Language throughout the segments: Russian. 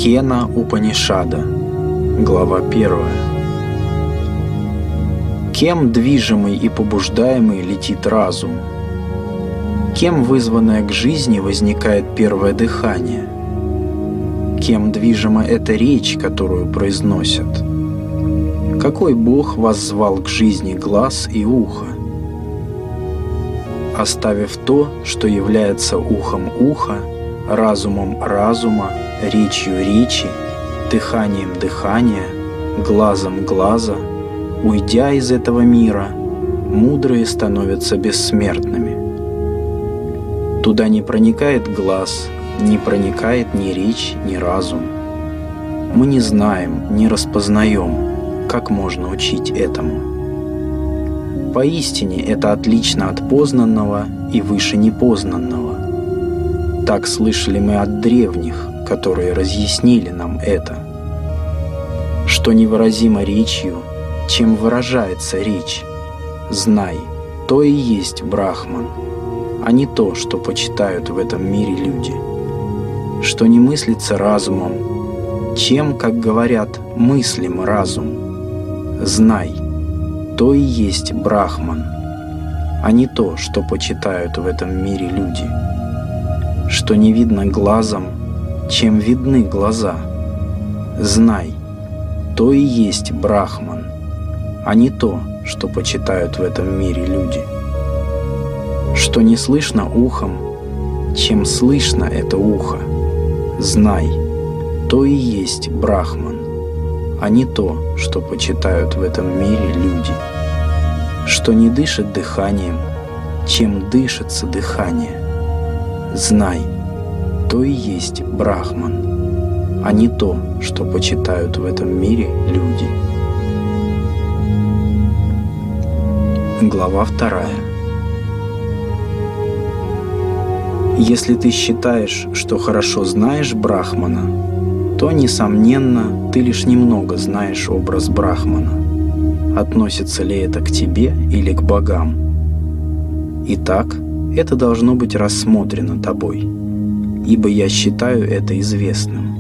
Кена Упанишада, глава 1. Кем движимый и побуждаемый летит разум? Кем вызванное к жизни возникает первое дыхание? Кем движима эта речь, которую произносят? Какой Бог воззвал к жизни глаз и ухо? Оставив то, что является ухом уха, разумом разума, речью речи, дыханием дыхания, глазом глаза, уйдя из этого мира, мудрые становятся бессмертными. Туда не проникает глаз, не проникает ни речь, ни разум. Мы не знаем, не распознаем, как можно учить этому. Поистине это отлично от познанного и выше непознанного. Так слышали мы от древних, которые разъяснили нам это. Что невыразимо речью, чем выражается речь, знай, то и есть Брахман, а не то, что почитают в этом мире люди. Что не мыслится разумом, чем, как говорят, мыслим разум, знай, то и есть Брахман, а не то, что почитают в этом мире люди. Что не видно глазом, чем видны глаза, знай, то и есть Брахман, а не то, что почитают в этом мире люди. Что не слышно ухом, чем слышно это ухо, знай, то и есть Брахман, а не то, что почитают в этом мире люди. Что не дышит дыханием, чем дышится дыхание, знай, то и есть Брахман, а не то, что почитают в этом мире люди. Глава 2. Если ты считаешь, что хорошо знаешь Брахмана, то, несомненно, ты лишь немного знаешь образ Брахмана. Относится ли это к тебе или к богам? Итак, это должно быть рассмотрено тобой, ибо я считаю это известным.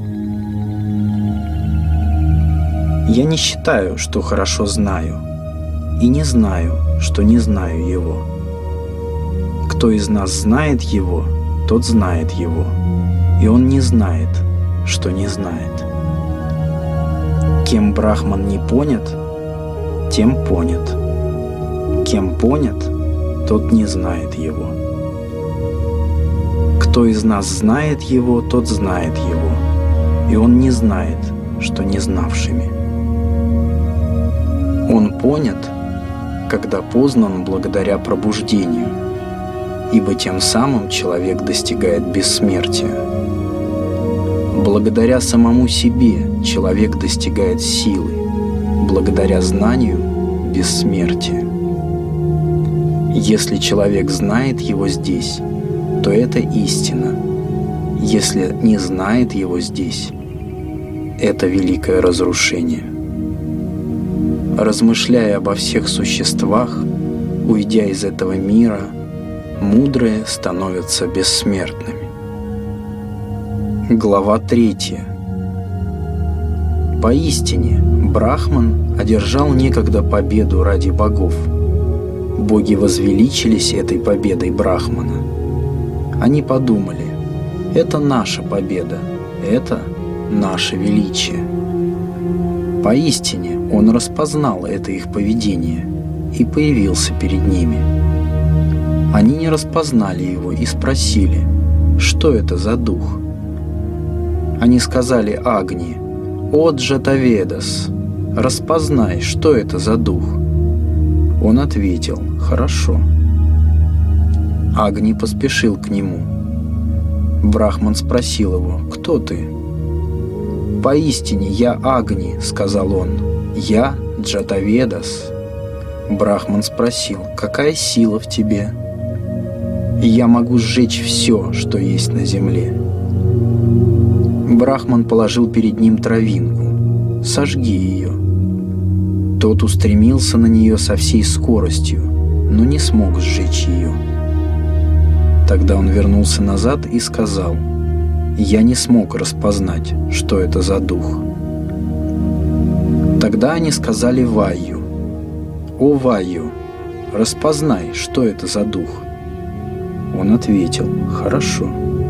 Я не считаю, что хорошо знаю, и не знаю, что не знаю его. Кто из нас знает его, тот знает его, и он не знает, что не знает. Кем Брахман не понят, тем понят. Кем понят, тот не знает его. Кто из нас знает его, тот знает его, и он не знает, что не знавшими. Он понят, когда познан благодаря пробуждению, ибо тем самым человек достигает бессмертия. Благодаря самому себе человек достигает силы, благодаря знанию – бессмертия. Если человек знает его здесь, то это истина. Если не знает его здесь, это великое разрушение. Размышляя обо всех существах, уйдя из этого мира, мудрые становятся бессмертными. Глава 3. Поистине, Брахман одержал некогда победу ради богов. Боги возвеличились этой победой Брахмана. Они подумали: это наша победа, это наше величие. Поистине, он распознал это их поведение и появился перед ними. Они не распознали его и спросили: что это за дух? Они сказали Агни: «О Джатаведас, распознай, что это за дух». Он ответил: «Хорошо». Агни поспешил к нему. Брахман спросил его: «Кто ты?» «Поистине я Агни», — сказал он, — «я Джатаведас». Брахман спросил: «Какая сила в тебе?» «Я могу сжечь все, что есть на земле». Брахман положил перед ним травинку: «Сожги ее». Тот устремился на нее со всей скоростью, но не смог сжечь ее. Тогда он вернулся назад и сказал: Я не смог распознать, что это за дух. Тогда они сказали Вайю: «О, Вайю, распознай, что это за дух». Он ответил: «Хорошо».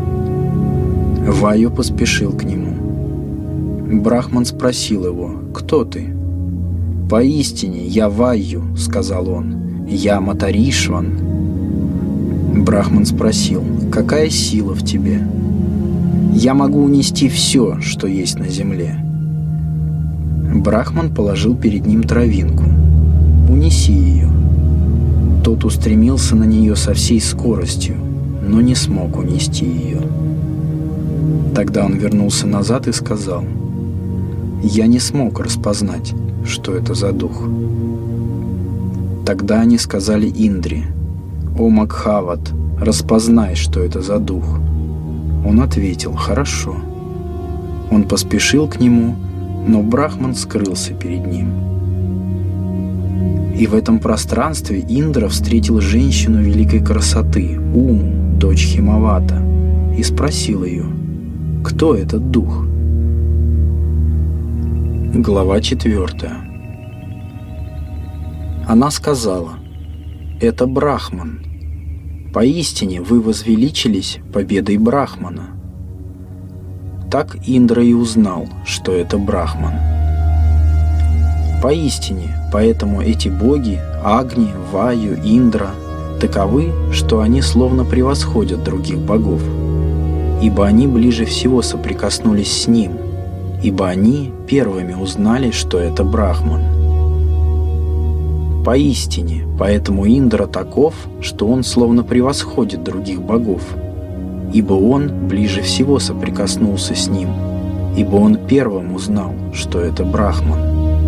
Вайю поспешил к нему. Брахман спросил его: «Кто ты?» «Поистине, я Вайю», — сказал он, — «я Матаришван». Брахман спросил: «Какая сила в тебе?» «Я могу унести все, что есть на земле». Брахман положил перед ним травинку. «Унеси ее». Тот устремился на нее со всей скоростью, но не смог унести ее. Тогда он вернулся назад и сказал: «Я не смог распознать, что это за дух». Тогда они сказали Индре: «О, Макхават, распознай, что это за дух». Он ответил: «Хорошо». Он поспешил к нему, но Брахман скрылся перед ним. И в этом пространстве Индра встретил женщину великой красоты, Уму, дочь Химавата, и спросил ее: «Кто этот дух?» Глава 4. Она сказала: «Это Брахман. Поистине вы возвеличились победой Брахмана». Так Индра и узнал, что это Брахман. Поистине, поэтому эти боги, Агни, Ваю, Индра, таковы, что они словно превосходят других богов, ибо они ближе всего соприкоснулись с ним, ибо они первыми узнали, что это Брахман. Поистине, поэтому Индра таков, что он словно превосходит других богов, ибо он ближе всего соприкоснулся с ним, ибо он первым узнал, что это Брахман.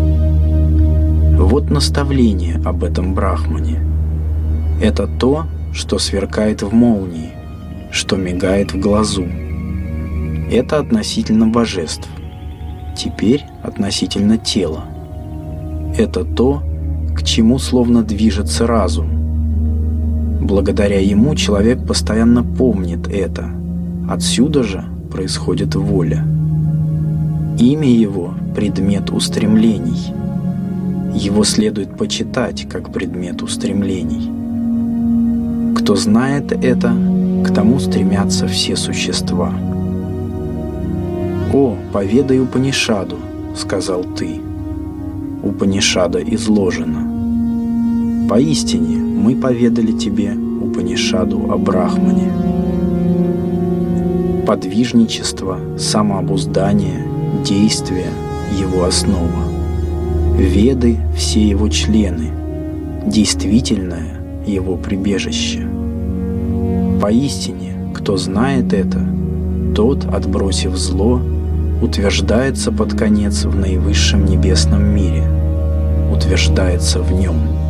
Вот наставление об этом Брахмане. Это то, что сверкает в молнии, что мигает в глазу. Это относительно божеств. Теперь относительно тела. Это то, к чему словно движется разум. Благодаря ему человек постоянно помнит это. Отсюда же происходит воля. Имя его – предмет устремлений. Его следует почитать как предмет устремлений. Кто знает это, к тому стремятся все существа. «О, поведай Упанишаду», — сказал ты. Упанишада изложена. Поистине мы поведали тебе Упанишаду о Брахмане. Подвижничество, самообуздание, действие — его основа. Веды — все его члены, действительное — его прибежище. Поистине, кто знает это, тот, отбросив зло, утверждается под конец в наивысшем небесном мире, утверждается в нем.